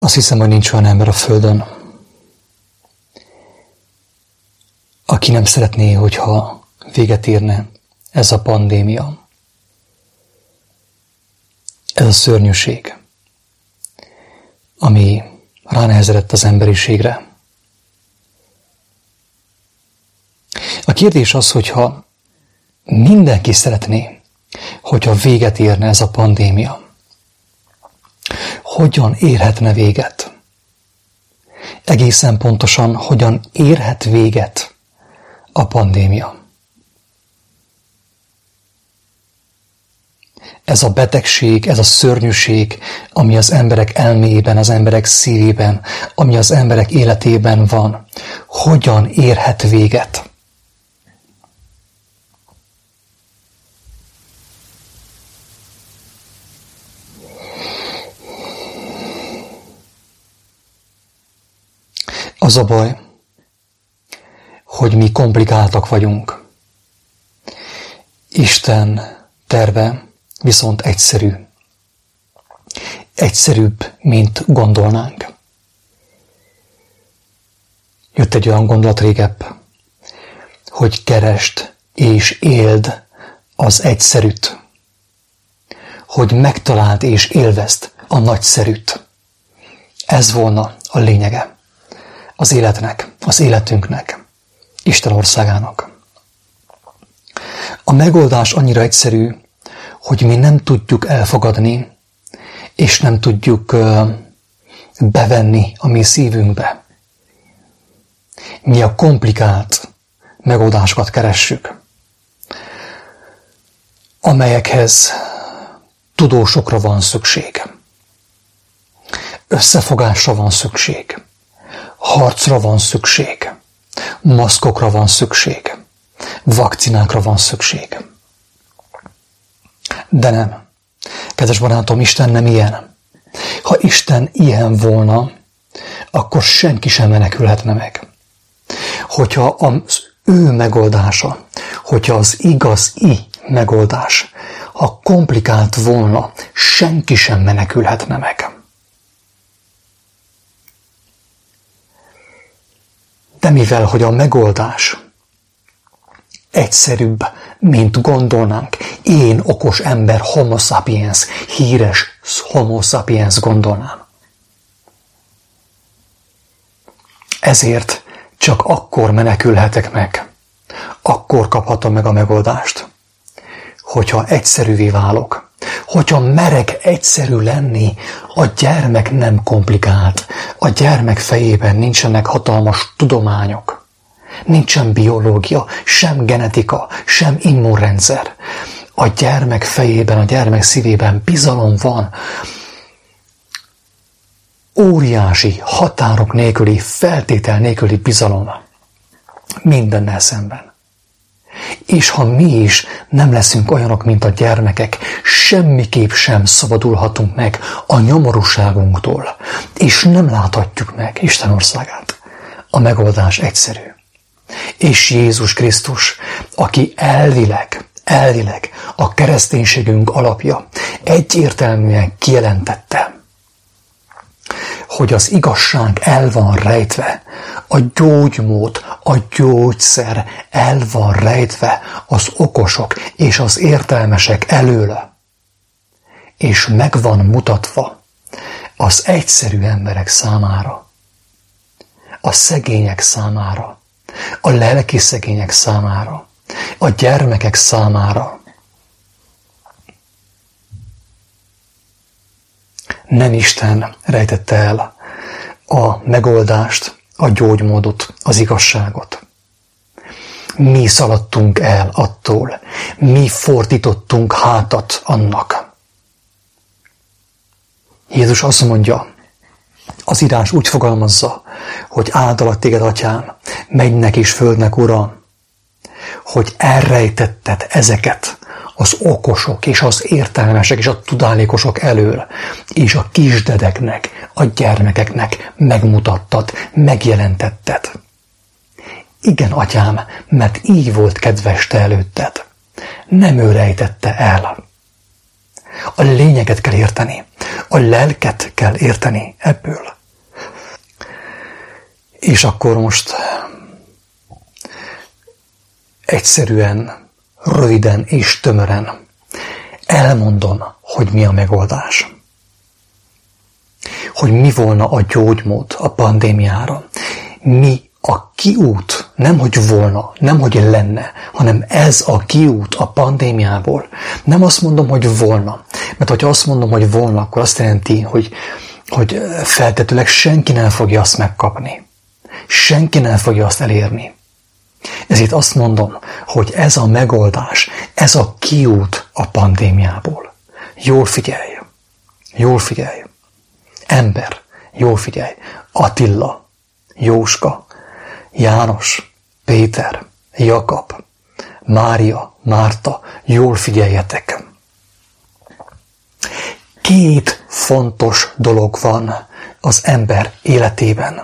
Azt hiszem, hogy nincs olyan ember a Földön, aki nem szeretné, hogyha véget érne ez a pandémia. Ez a szörnyűség, ami ránehezedett az emberiségre. A kérdés az, hogyha mindenki szeretné, hogyha véget érne ez a pandémia, hogyan érhetne véget? Egészen pontosan, hogyan érhet véget a pandémia? Ez a betegség, ez a szörnyűség, ami az emberek elméjében, az emberek szívében, ami az emberek életében van, hogyan érhet véget? Az a baj, hogy mi komplikáltak vagyunk. Isten terve viszont egyszerű. Egyszerűbb, mint gondolnánk. Jött egy olyan gondolat régebb, hogy keresd és éld az egyszerűt. Hogy megtaláld és élvezd a nagyszerűt. Ez volna a lényege az életnek, az életünknek, Isten országának. A megoldás annyira egyszerű, hogy mi nem tudjuk elfogadni, és nem tudjuk bevenni a mi szívünkbe. Mi a komplikált megoldásokat keressük, amelyekhez tudósokra van szükség, összefogásra van szükség, harcra van szükség, maszkokra van szükség, vakcinákra van szükség. De nem. Kedves barátom, Isten nem ilyen. Ha Isten ilyen volna, akkor senki sem menekülhetne meg. Hogyha az ő megoldása, hogyha az igazi megoldás, ha komplikált volna, senki sem menekülhetne meg. De mivel, hogy a megoldás egyszerűbb, mint gondolnánk, én okos ember, homo sapiens, híres homo sapiens gondolnám. Ezért csak akkor menekülhetek meg, akkor kaphatom meg a megoldást, hogyha egyszerűvé válok, hogyha merek egyszerű lenni, a gyermek nem komplikált, a gyermek fejében nincsenek hatalmas tudományok, nincsen biológia, sem genetika, sem immunrendszer. A gyermek fejében, a gyermek szívében bizalom van, óriási, határok nélküli, feltétel nélküli bizalom mindennel szemben. És ha mi is nem leszünk olyanok, mint a gyermekek, semmiképp sem szabadulhatunk meg a nyomorúságunktól, és nem láthatjuk meg Isten országát. A megoldás egyszerű. És Jézus Krisztus, aki elvileg a kereszténységünk alapja, egyértelműen kijelentette, hogy az igazság el van rejtve, a gyógymód, a gyógyszer el van rejtve az okosok és az értelmesek elől, és meg van mutatva az egyszerű emberek számára, a szegények számára, a lelki szegények számára, a gyermekek számára. Nem Isten rejtette el a megoldást, a gyógymódot, az igazságot. Mi szaladtunk el attól, mi fordítottunk hátat annak. Jézus azt mondja, az írás úgy fogalmazza, hogy áldalak téged, Atyám, mennynek és földnek Ura, hogy elrejtetted ezeket az okosok és az értelmesek és a tudálékosok elől, és a kisdedeknek, a gyermekeknek megmutattad, megjelentetted. Igen, Atyám, mert így volt kedves te előtted. Nem ő rejtette el. A lényeget kell érteni. A lelket kell érteni ebből. És akkor most egyszerűen, röviden és tömören elmondom, hogy mi a megoldás. Hogy mi volna a gyógymód a pandémiára. Mi a kiút, nem hogy volna, nem hogy lenne, hanem ez a kiút a pandémiából. Nem azt mondom, hogy volna. Mert hogyha azt mondom, hogy volna, akkor azt jelenti, hogy feltetőleg senki nem fogja azt megkapni. Senki nem fogja azt elérni. Ezért azt mondom, hogy ez a megoldás, ez a kiút a pandémiából. Jól figyelj! Jól figyelj! Ember, jól figyelj! Attila, Jóska, János, Péter, Jakab, Mária, Márta, jól figyeljetek! 2 fontos dolog van az ember életében.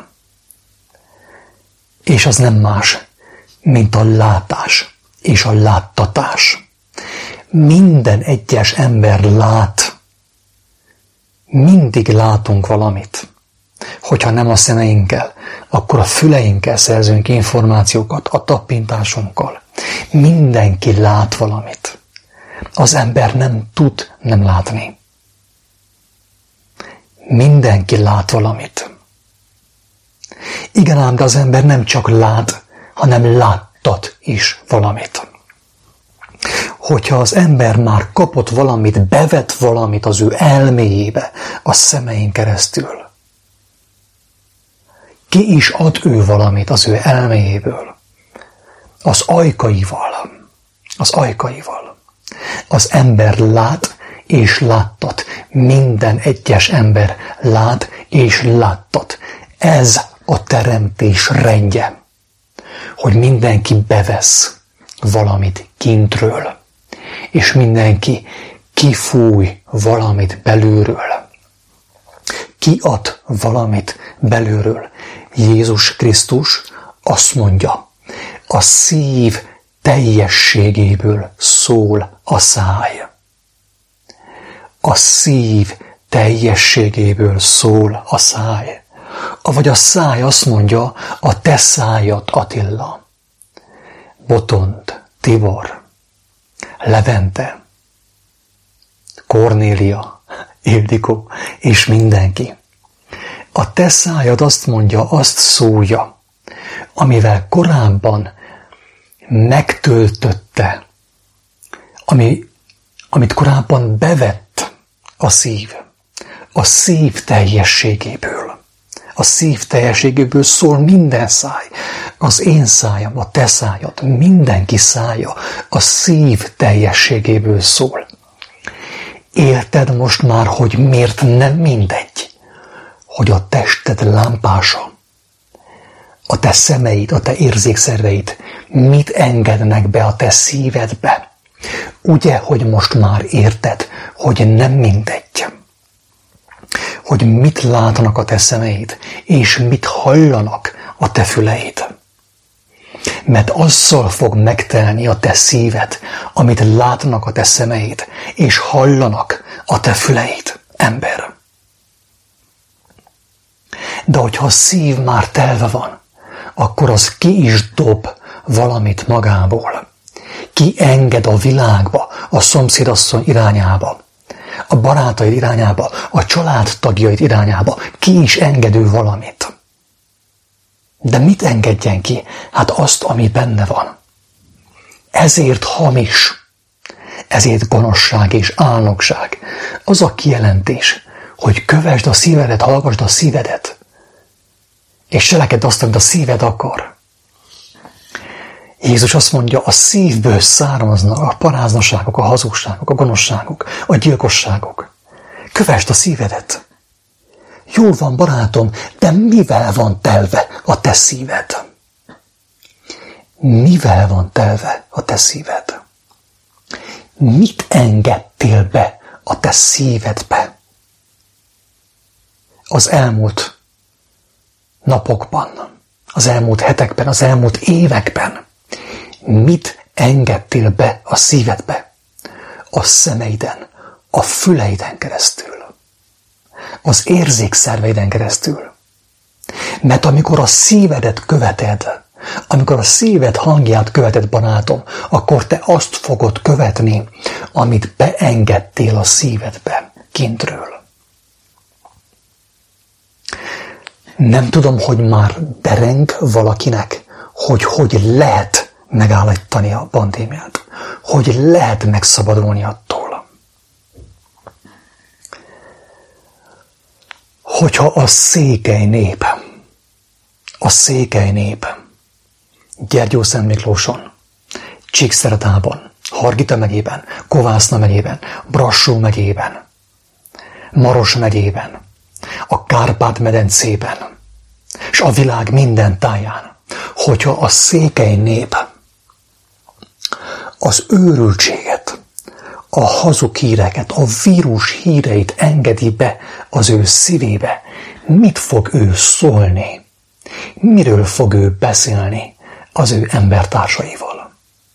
És az nem más, mint a látás és a láttatás. Minden egyes ember lát. Mindig látunk valamit. Hogyha nem a szemeinkkel, akkor a füleinkkel szerzünk információkat, a tappintásunkkal. Mindenki lát valamit. Az ember nem tud nem látni. Mindenki lát valamit. Igen ám, de az ember nem csak lát, hanem láttat is valamit. Hogyha az ember már kapott valamit, bevett valamit az ő elméjébe, a szemein keresztül, ki is ad ő valamit az ő elméjéből? Az ajkaival. Az ajkaival. Az ember lát és láttat. Minden egyes ember lát és láttat. Ez a teremtés rendje, hogy mindenki bevesz valamit kintről, és mindenki kifúj valamit belülről. Kiad valamit belülről. Jézus Krisztus azt mondja, a szív teljességéből szól a száj. A szív teljességéből szól a száj. Avagy a száj azt mondja, a te szájad, Attila, Botond, Tibor, Levente, Kornélia, Ildikó és mindenki. A te szájad azt mondja, azt szólja, amivel korábban megtöltötte, amit korábban bevett a szív teljességéből. A szív teljességéből szól minden száj. Az én szájam, a te szájad, mindenki szája a szív teljességéből szól. Érted most már, hogy miért nem mindegy, hogy a tested lámpása, a te szemeid, a te érzékszerveid mit engednek be a te szívedbe? Ugye, hogy most már érted, hogy nem mindegy, hogy mit látnak a te szemeid, és mit hallanak a te füleid. Mert azzal fog megtelni a te szíved, amit látnak a te szemeid, és hallanak a te füleid, ember. De hogyha a szív már telve van, akkor az ki is dob valamit magából. Ki enged a világba, a szomszédasszony irányába, a barátaid irányába, a családtagjaid irányába. Ki is engedő valamit. De mit engedjen ki? Hát azt, ami benne van. Ezért hamis, ezért gonoszság és álnokság. Az a kijelentés, hogy kövesd a szívedet, hallgasd a szívedet, és cselekedd azt, amit a szíved akar. Jézus azt mondja, a szívből származnak a paráznaságok, a hazugságok, a gonoszságok, a gyilkosságok. Kövesd a szívedet. Jól van, barátom, de mivel van telve a te szíved? Mivel van telve a te szíved? Mit engedtél be a te szívedbe? Az elmúlt napokban, az elmúlt hetekben, az elmúlt években mit engedtél be a szívedbe? A szemeiden, a füleiden keresztül, az érzékszerveiden keresztül. Mert amikor a szívedet követed, amikor a szíved hangját követed, barátom, akkor te azt fogod követni, amit beengedtél a szívedbe kintről. Nem tudom, hogy már dereng valakinek, hogy lehet megállítani a pandémiát, hogy lehet megszabadulni attól. Hogyha a székely nép Gyergyószentmiklóson, Csíkszeredában, Hargita megyében, Kovászna megyében, Brassó megyében, Maros megyében, a Kárpát-medencében, és a világ minden táján, hogyha a székely nép az őrültséget, a hazug híreket, a vírus híreit engedi be az ő szívébe, mit fog ő szólni? Miről fog ő beszélni az ő embertársaival?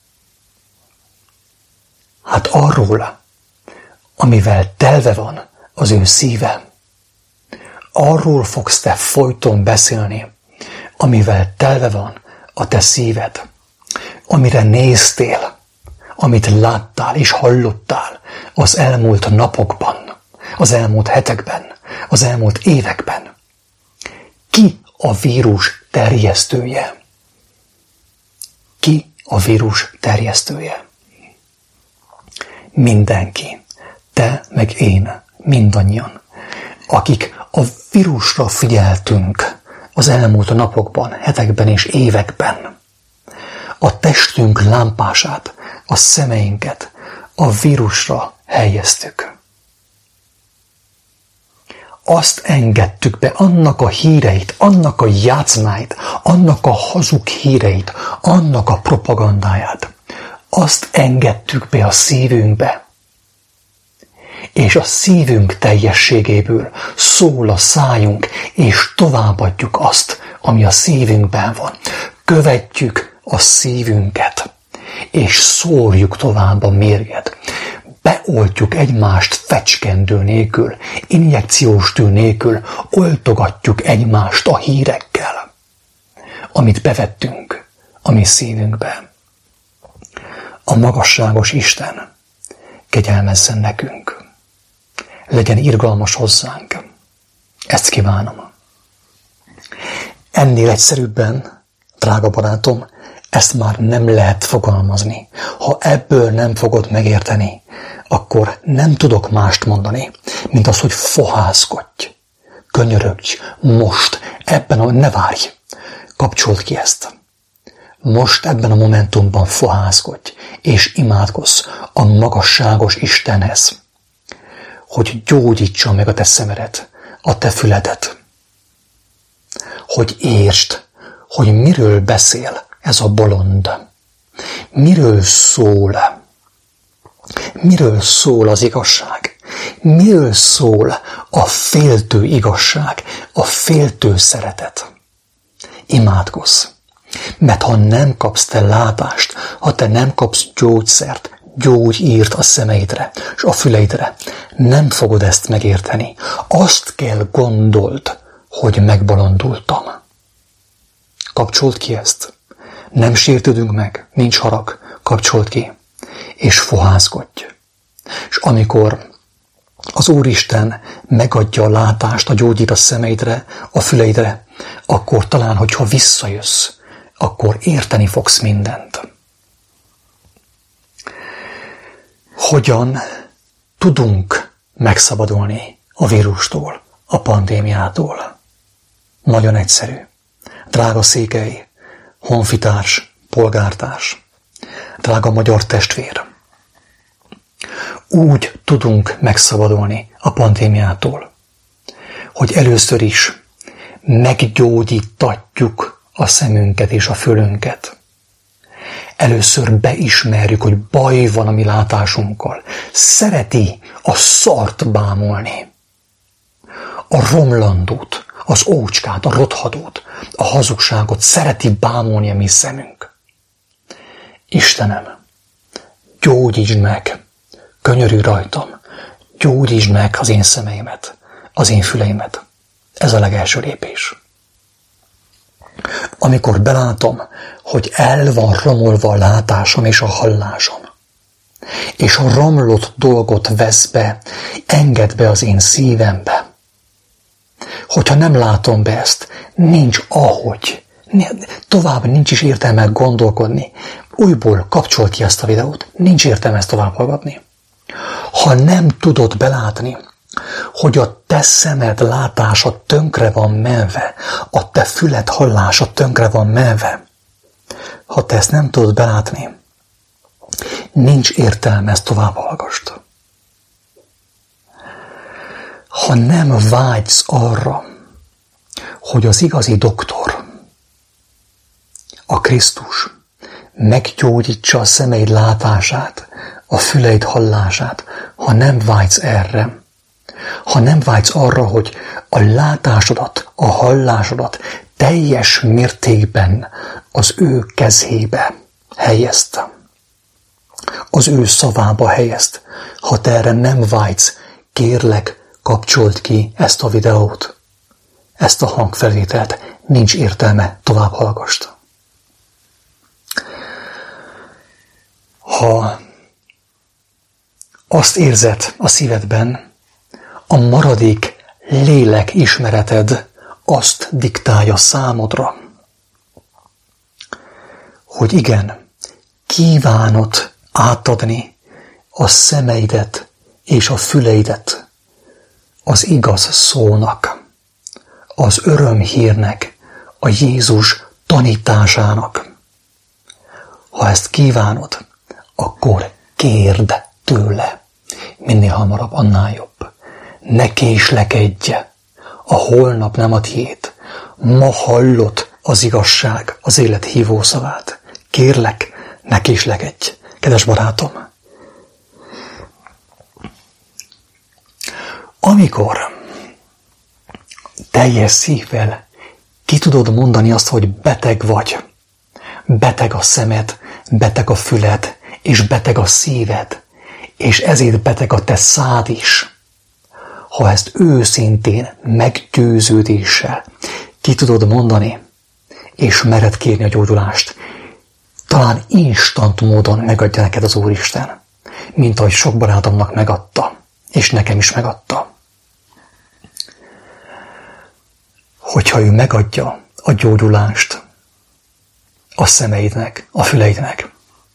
Hát arról, amivel telve van az ő szíve. Arról fogsz te folyton beszélni, amivel telve van a te szíved, amire néztél, amit láttál és hallottál az elmúlt napokban, az elmúlt hetekben, az elmúlt években. Ki a vírus terjesztője? Ki a vírus terjesztője? Mindenki, te meg én, mindannyian, akik a vírusra figyeltünk az elmúlt napokban, hetekben és években. A testünk lámpását, a szemeinket a vírusra helyeztük. Azt engedtük be, annak a híreit, annak a játszmáit, annak a hazug híreit, annak a propagandáját. Azt engedtük be a szívünkbe. És a szívünk teljességéből szól a szájunk, és továbbadjuk azt, ami a szívünkben van. Követjük a szívünket, és szórjuk tovább a mérget. Beoltjuk egymást fecskendő nélkül, injekciós tű nélkül, oltogatjuk egymást a hírekkel, amit bevettünk a mi szívünkbe. A magasságos Isten kegyelmezzen nekünk. Legyen irgalmas hozzánk. Ezt kívánom. Ennél egyszerűbben, drága barátom, ezt már nem lehet fogalmazni. Ha ebből nem fogod megérteni, akkor nem tudok mást mondani, mint az, hogy fohászkodj, könyörögj, most, ne várj, kapcsold ki ezt. Most ebben a momentumban fohászkodj, és imádkozz a magasságos Istenhez, hogy gyógyítsa meg a te szemedet, a te füledet, hogy értsd, hogy miről beszél ez a bolond, miről szól. Miről szól az igazság? Miről szól a féltő igazság, a féltő szeretet? Imádkozz! Mert ha nem kapsz te látást, ha te nem kapsz gyógyszert, gyógyírt a szemeidre és a füleidre, nem fogod ezt megérteni. Azt kell gondold, hogy megbolondultam. Kapcsold ki ezt. Nem sértődünk meg, nincs harag, kapcsold ki. És fohászkodj. És amikor az Úristen megadja a látást, a gyógyít a szemeidre, a füleidre, akkor talán, hogyha visszajössz, akkor érteni fogsz mindent. Hogyan tudunk megszabadulni a vírustól, a pandémiától? Nagyon egyszerű. Drága székely, honfitárs, polgártárs, drága magyar testvér. Úgy tudunk megszabadulni a pandémiától, hogy először is meggyógyítatjuk a szemünket és a fülünket. Először beismerjük, hogy baj van a mi látásunkkal. Szereti a szart bámulni, a romlandót, az ócskát, a rothadót, a hazugságot szereti bámulni a mi szemünk. Istenem, gyógyítsd meg, könyörülj rajtam, gyógyítsd meg az én szemeimet, az én füleimet. Ez a legelső lépés. Amikor belátom, hogy el van romolva a látásom és a hallásom, és a romlott dolgot vesz be, enged be az én szívembe. Hogyha nem látom be ezt, nincs ahogy. Tovább nincs is értelme gondolkodni. Újból kapcsol ki ezt a videót. Nincs értelme ezt tovább hallgatni. Ha nem tudod belátni, hogy a te szemed látása tönkre van menve, a te füled hallása tönkre van menve, ha te ezt nem tudod belátni, nincs értelme ezt tovább hallgasd. Ha nem vágysz arra, hogy az igazi doktor, a Krisztus meggyógyítsa a szemeid látását, a füleid hallását, ha nem vágysz erre, ha nem vágysz arra, hogy a látásodat, a hallásodat teljes mértékben az ő kezébe helyezd, az ő szavába helyezd, ha te erre nem vágysz, kérlek, kapcsold ki ezt a videót, ezt a hangfelvételt, nincs értelme, tovább hallgasd. Ha azt érzed a szívedben, a maradék lélek ismereted azt diktálja számodra, hogy igen, kívánod átadni a szemeidet és a füleidet az igaz szónak, az örömhírnek, a Jézus tanításának. Ha ezt kívánod, akkor kérd tőle. Minél hamarabb, annál jobb. Ne késlekedj, a holnap nem a tiéd. Ma hallod az igazság, az élet hívószavát. Kérlek, ne késlekedj, kedves barátom. Amikor teljes szívvel ki tudod mondani azt, hogy beteg vagy, beteg a szemed, beteg a füled, és beteg a szíved, és ezért beteg a te szád is. Ha ezt őszintén, meggyőződéssel ki tudod mondani, és mered kérni a gyógyulást, talán instant módon megadja neked az Úristen, mint ahogy sok barátomnak megadta, és nekem is megadta. Hogyha ő megadja a gyógyulást a szemeidnek, a füleidnek,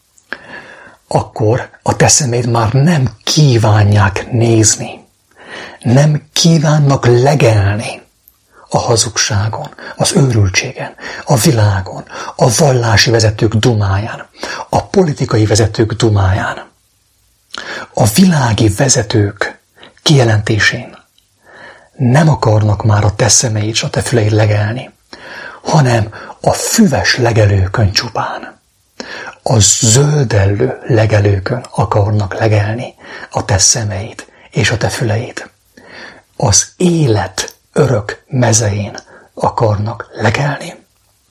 akkor a te szemeid már nem kívánják nézni, nem kívánnak legelni a hazugságon, az őrültségen, a világon, a vallási vezetők dumáján, a politikai vezetők dumáján, a világi vezetők kijelentésén. Nem akarnak már a te szemeid és a te füleid legelni, hanem a füves legelőkön csupán, a zöldellő legelőkön akarnak legelni a te szemeid és a te füleid. Az élet örök mezein akarnak legelni.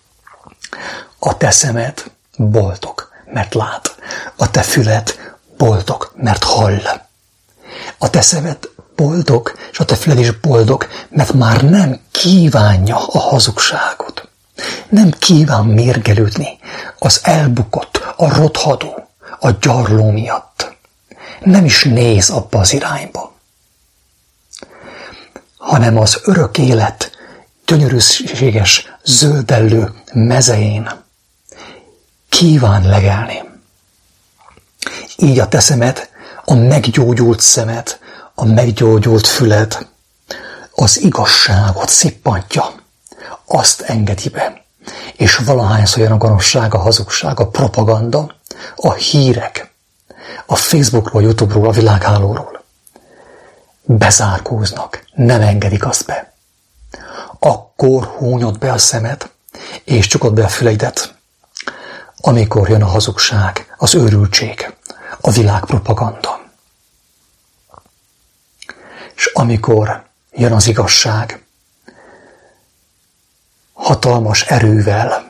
A te szemed boldog, mert lát. A te füled boldog, mert hall. A te szemed boldog, és a te füled is boldog, mert már nem kívánja a hazugságot. Nem kíván mérgelődni az elbukott, a rothadó, a gyarló miatt. Nem is néz abba az irányba, hanem az örök élet gyönyörűséges, zöldellő mezein kíván legelni. Így a te szemed, a meggyógyult szemed, a meggyógyult füled az igazságot szippantja, azt engedi be, és valahányszor jön a gonoszság, a hazugság, a propaganda, a hírek, a Facebookról, a YouTube-ról, a világhálóról bezárkóznak, nem engedik azt be. Akkor húnyod be a szemed, és csukod be a füleidet, amikor jön a hazugság, az őrültség, a világpropaganda. És amikor jön az igazság, hatalmas erővel,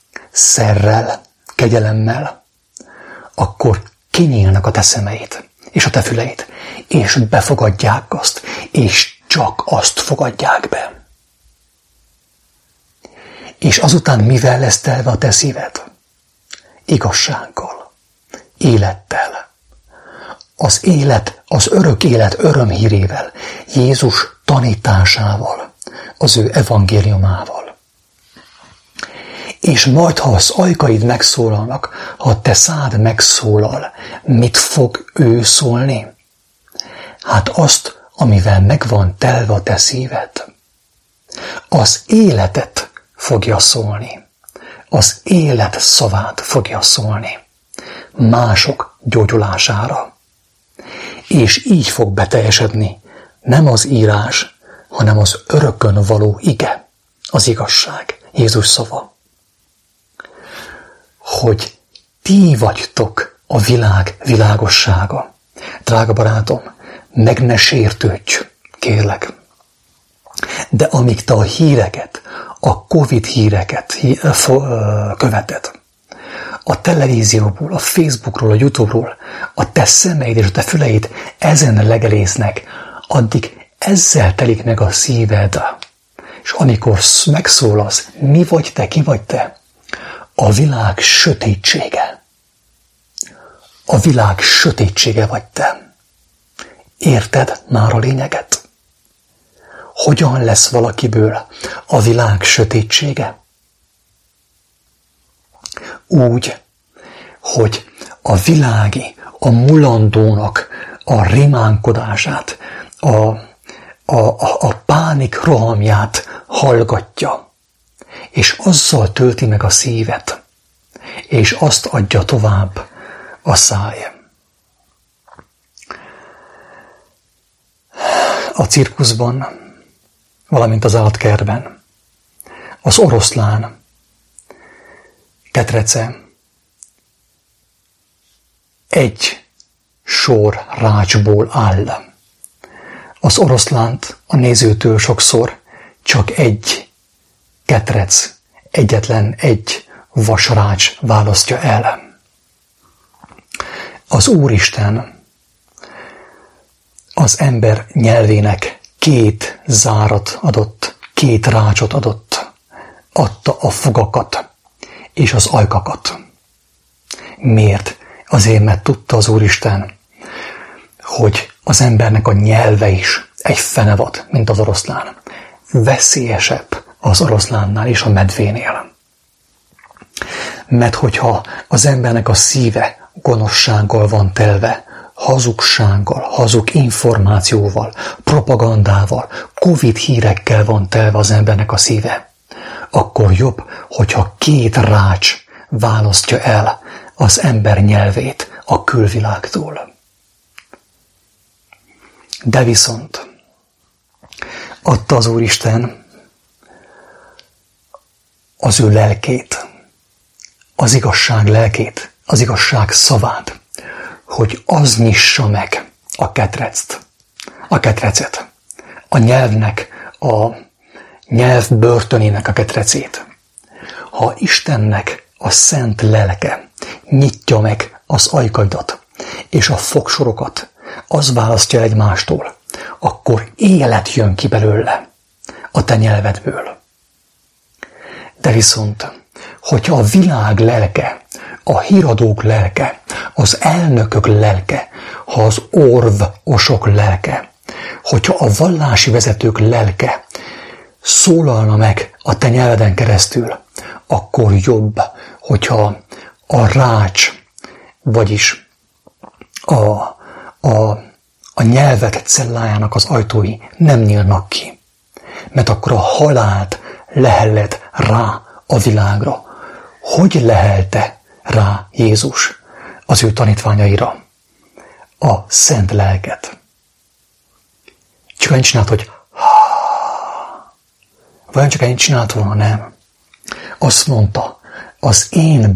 szerrel, kegyelemmel, akkor kinyílnak a te szemeid, és a te füleid, és befogadják azt, és csak azt fogadják be. És azután mivel lesz telve a te szíved? Igazsággal, élettel. Az élet, az örök élet örömhírével, Jézus tanításával, az ő evangéliumával. És majd, ha az ajkaid megszólalnak, ha a te szád megszólal, mit fog ő szólni? Hát azt, amivel megvan telve a te szíved. Az életet fogja szólni. Az élet szavát fogja szólni. Mások gyógyulására. És így fog beteljesedni nem az írás, hanem az örökön való ige, az igazság, Jézus szava. Hogy ti vagytok a világ világossága. Drága barátom, meg ne sértődj, kérlek. De amíg te a híreket, a Covid híreket követed, a televízióból, a Facebookról, a YouTube-ról, a te szemeid és a te füleid ezen legelésznek, addig ezzel telik meg a szíved. És amikor megszólalsz, mi vagy te, ki vagy te? A világ sötétsége. A világ sötétsége vagy te. Érted már a lényeget? Hogyan lesz valakiből a világ sötétsége? Úgy, hogy a világi, a mulandónak a rimánkodását, a pánik rohamját hallgatja, és azzal tölti meg a szívet, és azt adja tovább a száj. A cirkuszban, valamint az állatkertben, az oroszlán ketrece egy sor rácsból áll. Az oroszlánt a nézőtől sokszor csak egy ketrec, egyetlen egy vasrács választja el. Az Úristen az ember nyelvének 2 zárat adott, 2 rácsot adott. Adta a fogakat és az ajkakat. Miért? Azért, mert tudta az Úristen, hogy az embernek a nyelve is egy fenevad, mint az oroszlán. Veszélyesebb az oroszlánnál és a medvénél. Mert hogyha az embernek a szíve gonoszsággal van telve, hazugsággal, hazug információval, propagandával, Covid hírekkel van telve az embernek a szíve, akkor jobb, hogyha 2 rács választja el az ember nyelvét a külvilágtól. De viszont adta az Úristen az ő lelkét, az igazság lelkét, az igazság szavát, hogy az nyissa meg a ketrecet, a nyelvnek, a nyelv börtönének a ketrecét. Ha Istennek a szent lelke nyitja meg az ajkaidat és a fogsorokat, az választja egymástól, akkor élet jön ki belőle a te nyelvedből. De viszont, hogyha a világ lelke, a híradók lelke, az elnökök lelke, ha az orvosok lelke, hogyha a vallási vezetők lelke szólalna meg a te nyelveden keresztül, akkor jobb, hogyha a rács, vagyis a nyelvek cellájának az ajtói nem nyílnak ki. Mert akkor a halált lehelled rá a világra. Hogy lehelte rá Jézus az ő tanítványaira a szent lelket? Csak ennyit csinált, hogy vajon csak ennyit csinált volna? Nem. Azt mondta, az én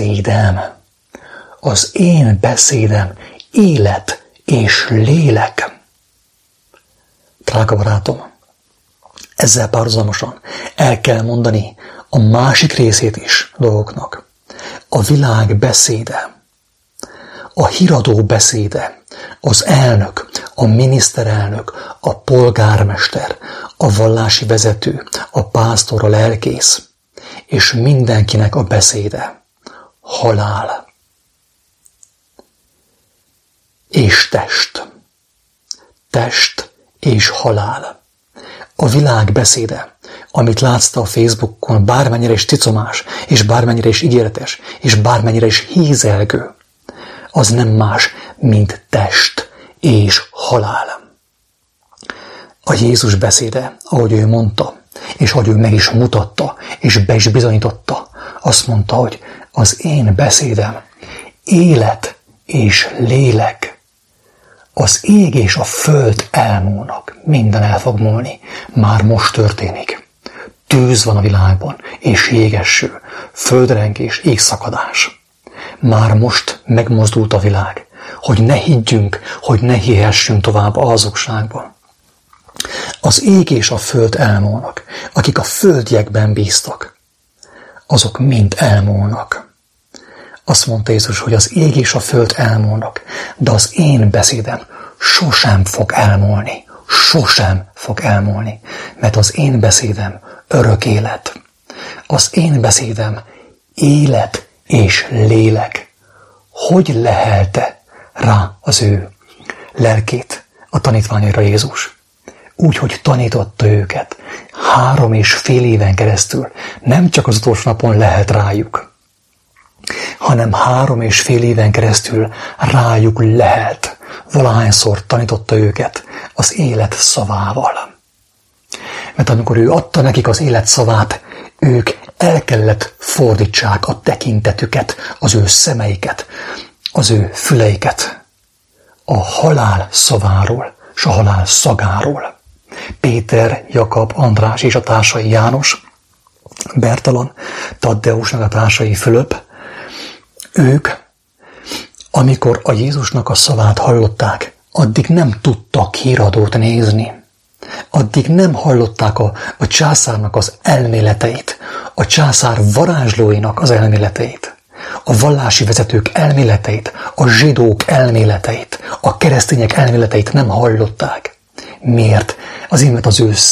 beszédem élet és lélek. Drága barátom, ezzel párhuzamosan el kell mondani a másik részét is dolgoknak. A világ beszéde, a híradó beszéde, Az elnök, a miniszterelnök, a polgármester, a vallási vezető, a pásztor, a lelkész, és mindenkinek a beszéde. Halál. És test. Test és halál. A világ beszéde, amit látsz a Facebookon, bármennyire is cicomás, és bármennyire is ígéretes, és bármennyire is hízelgő, az nem más, mint test és halál. A Jézus beszéde, ahogy ő mondta, és ahogy ő meg is mutatta, és be is bizonyította, azt mondta, hogy az én beszédem élet és lélek. Az ég és a föld elmúlnak, minden el fog múlni. Már most történik. Tűz van a világban, és jégeső, földrengés, égszakadás. Már most megmozdult a világ, hogy ne higgyünk, hogy ne hihessünk tovább a hazugságban. Az ég és a föld elmúlnak, akik a földjekben bíztak, azok mind elmúlnak. Azt mondta Jézus, hogy az ég és a föld elmúlnak, de az én beszédem sosem fog elmúlni. Sosem fog elmúlni, mert az én beszédem örök élet. Az én beszédem élet és lélek. Hogy lehelte rá az ő lelkét a tanítványaira Jézus? Úgy, hogy tanította őket 3,5 éven keresztül. Nem csak az utolsó napon lehet rájuk, hanem 3,5 éven keresztül rájuk lehelt, valahányszor tanította őket az élet szavával. Mert amikor ő adta nekik az élet szavát, ők el kellett fordítsák a tekintetüket, az ő szemeiket, az ő füleiket a halál szaváról és a halál szagáról. Péter, Jakab, András és a társai János, Bertalan, Taddeusnak a társai Fülöp, ők, amikor a Jézusnak a szavát hallották, addig nem tudtak híradót nézni. Addig nem hallották a császárnak az elméleteit, a császár varázslóinak az elméleteit, a vallási vezetők elméleteit, a zsidók elméleteit, a keresztények elméleteit nem hallották. Miért? Azért, mert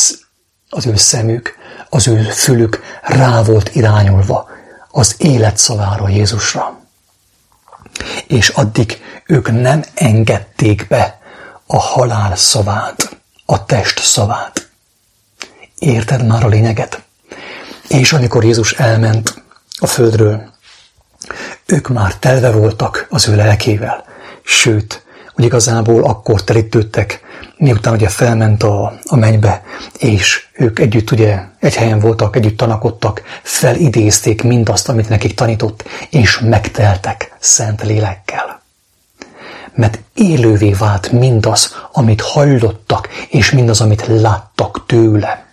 az ő szemük, az ő fülük rá volt irányulva az élet szavára, Jézusra. És addig ők nem engedték be a halál szavát, a test szavát. Érted már a lényeget? És amikor Jézus elment a földről, ők már telve voltak az ő lelkével. Sőt, úgy igazából akkor telítődtek, miután ugye felment a mennybe, és ők együtt ugye egy helyen voltak, együtt tanakodtak, felidézték mindazt, amit nekik tanított, és megteltek szent lélekkel. Mert élővé vált mindaz, amit hallottak, és mindaz, amit láttak tőle.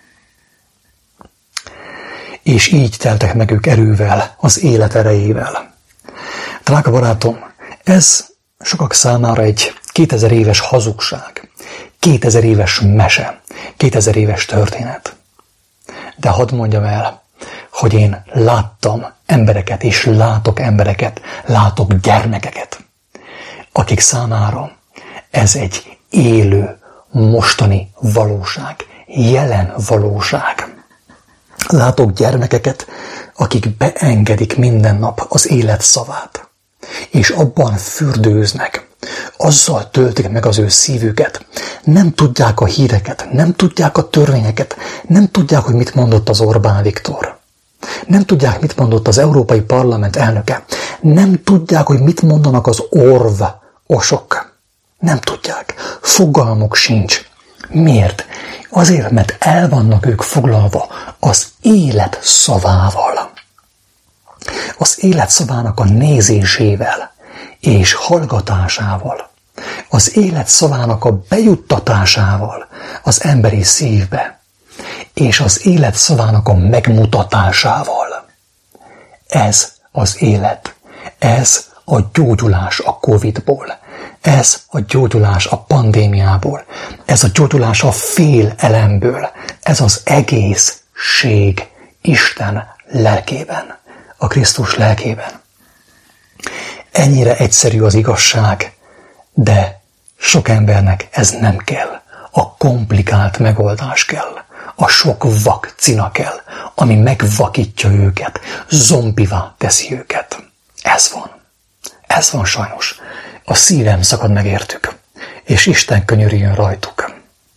És így teltek meg ők erővel, az élet erejével. Drága barátom, ez sokak számára egy 2000 éves hazugság, 2000 éves mese, 2000 éves történet. De hadd mondjam el, hogy én láttam embereket, és látok embereket, látok gyermekeket, akik számára ez egy élő, mostani valóság, jelen valóság. Látok gyermekeket, akik beengedik minden nap az élet szavát, és abban fürdőznek, azzal töltik meg az ő szívüket. Nem tudják a híreket, nem tudják a törvényeket, nem tudják, hogy mit mondott az Orbán Viktor. Nem tudják, mit mondott az Európai Parlament elnöke. Nem tudják, hogy mit mondanak az orvosok. Nem tudják. Fogalmuk sincs. Miért? Azért, mert el vannak ők foglalva az élet szavával. Az élet szavának a nézésével és hallgatásával. Az élet szavának a bejuttatásával az emberi szívbe. És az élet szavának a megmutatásával. Ez az élet. Ez a gyógyulás a Covid-ból. Ez a gyógyulás a pandémiából. Ez a gyógyulás a félelemből. Ez az egészség Isten lelkében. A Krisztus lelkében. Ennyire egyszerű az igazság, de Sok embernek ez nem kell. A komplikált megoldás kell. A sok vakcina kell, ami megvakítja őket, zombivá teszi őket. Ez van. Ez van sajnos. A szívem szakad meg értük, és Isten könyörüljön rajtuk.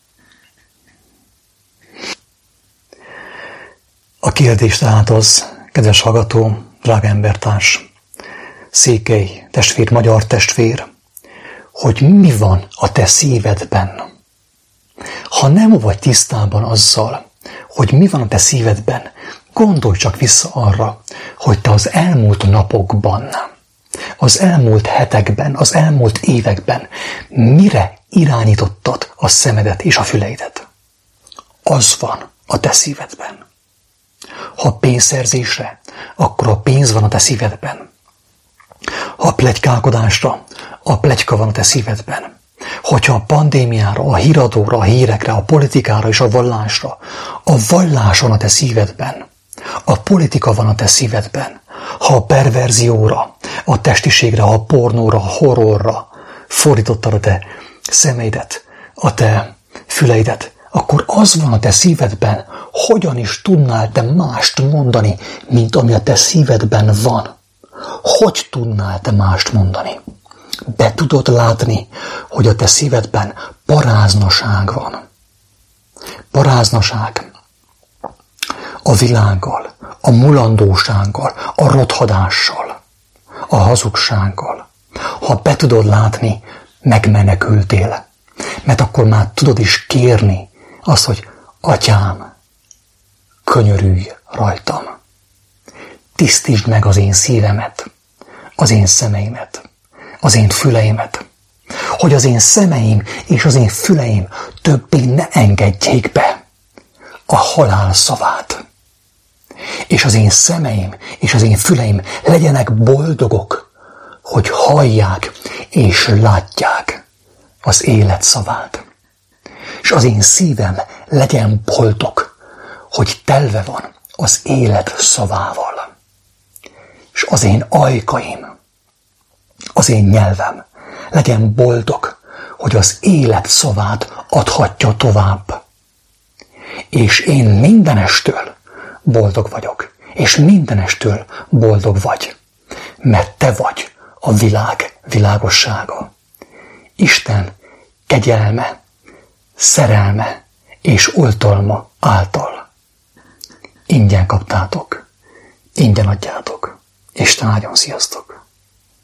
A kérdés tehát az, kedves hallgató, drága embertárs, székely testvér, magyar testvér, hogy mi van a te szívedben. Ha nem vagy tisztában azzal, hogy mi van a te szívedben, gondolj csak vissza arra, hogy te az elmúlt napokban, az elmúlt hetekben, az elmúlt években mire irányítottad a szemedet és a füleidet. Az van a te szívedben. Ha pénzszerzésre, akkor a pénz van a te szívedben. Ha pletykálkodásra, a pletyka van a te szívedben. Hogyha a pandémiára, a híradóra, a hírekre, a politikára és a vallásra, a vallás van a te szívedben. A politika van a te szívedben. Ha a perverzióra, a testiségre, a pornóra, a horrorra fordítottad a te szemeidet, a te füleidet, akkor az van a te szívedben, hogyan is tudnál te mást mondani, mint ami a te szívedben van. Hogy tudnál te mást mondani? Be tudod látni, hogy a te szívedben paráznaság van. Paráznaság a világgal, a mulandósággal, a rothadással, a hazugsággal. Ha be tudod látni, megmenekültél, mert akkor már tudod is kérni azt, hogy Atyám, könyörülj rajtam. Tisztítsd meg az én szívemet, az én szemeimet, az én füleimet, hogy az én szemeim és az én füleim többé ne engedjék be a halál szavát. És az én szemeim és az én füleim legyenek boldogok, hogy hallják és látják az élet szavát. És az én szívem legyen boldog, hogy telve van az élet szavával. És az én ajkaim, az én nyelvem legyen boldog, hogy az élet szavát adhatja tovább. És én mindenestől boldog vagyok, és mindenestől boldog vagy, mert te vagy a világ világossága. Isten kegyelme, szerelme és oltalma által. Ingyen kaptátok, ingyen adjátok. Isten áldjon, sziasztok!